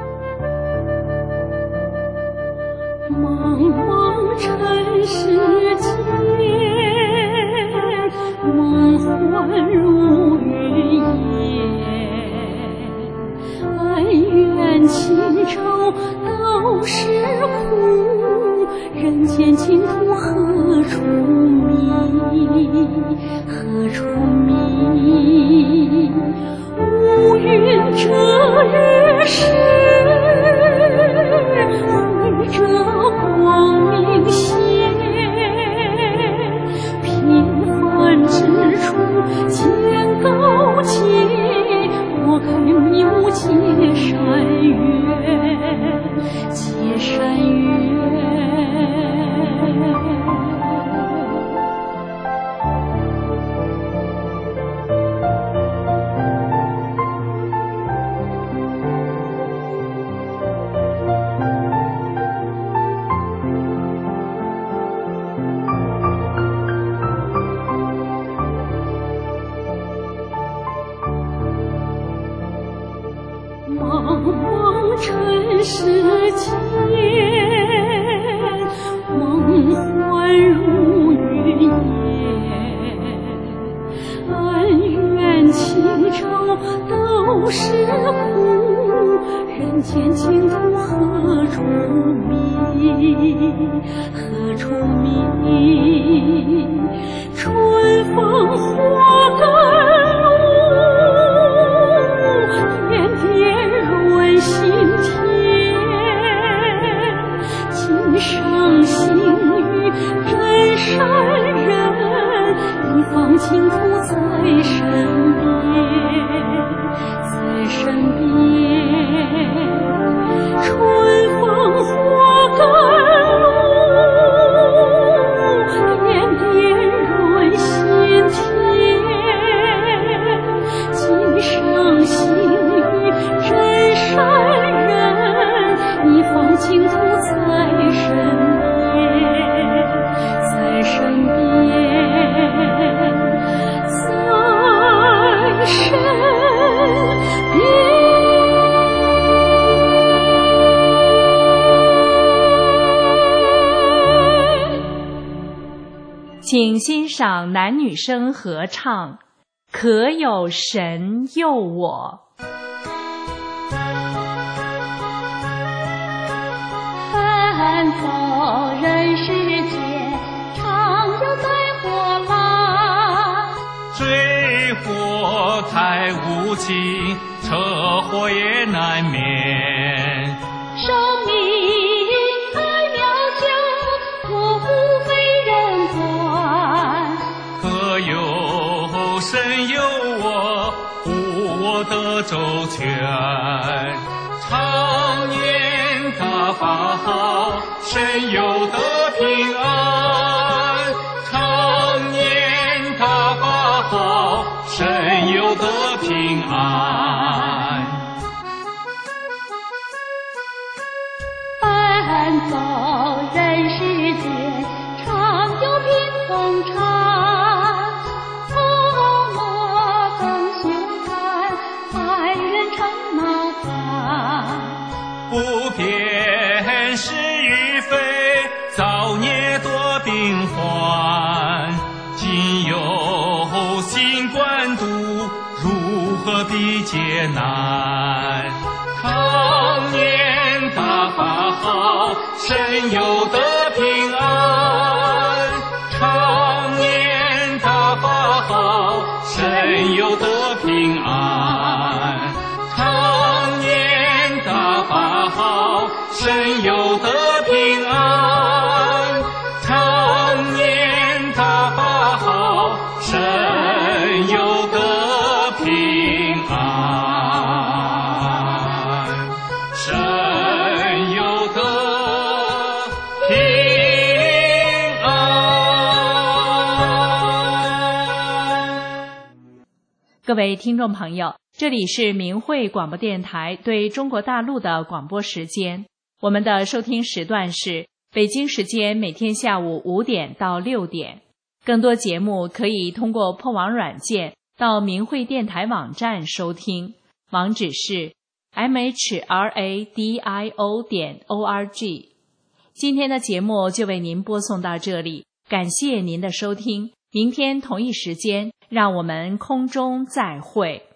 茫茫尘世间，梦幻如云烟，恩怨情愁都是苦，人间净土何处觅？何处觅？乌云遮日时，绘着光明线。平凡之处见高洁，拨开迷雾结善缘，结善缘。茫茫尘世间，梦幻如云烟，恩怨情仇都是苦，人间净土何处觅？何处觅？春风花甘露，心田，今生幸遇真善人，一方净土在身边，在身边。春风花甘露，点点润心田，今生幸遇真善人，一方净土在身边，在身边，在身边。 请欣赏男女生合唱《可有神佑我》。 奔走人世间，常有灾祸来。 追火太无情，车祸也难免。 生命太渺小，托付非人管。 可有神佑我，护我的周全。常念大法好，神佑得平安。常念大法好，神佑得平安。 奔走人世间，常有病风缠。风魔更凶残，害人成麻烦。 不辨是与非，造孽多病患。今有新冠毒，如何比劫难？常念大法好，神佑得平安。常念大法好，神佑得平安。常念大法好，神佑得平安。常念大法好，神佑得平安。神佑得平安。 各位听众朋友，这里是明慧广播电台对中国大陆的广播时间。我们的收听时段是北京时间每天下午5点到6点。更多节目可以通过破网软件到明慧电台网站收听，网址是 mhradio.org。今天的节目就为您播送到这里，感谢您的收听。明天同一时间，让我们空中再会。